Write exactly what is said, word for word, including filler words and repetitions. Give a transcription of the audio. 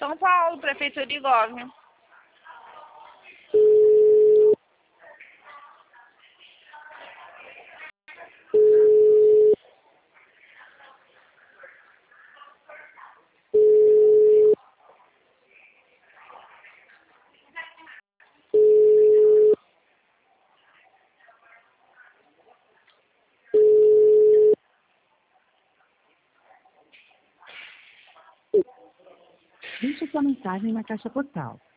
São Paulo, Prefeitura de Gómez. Deixe sua mensagem na caixa postal.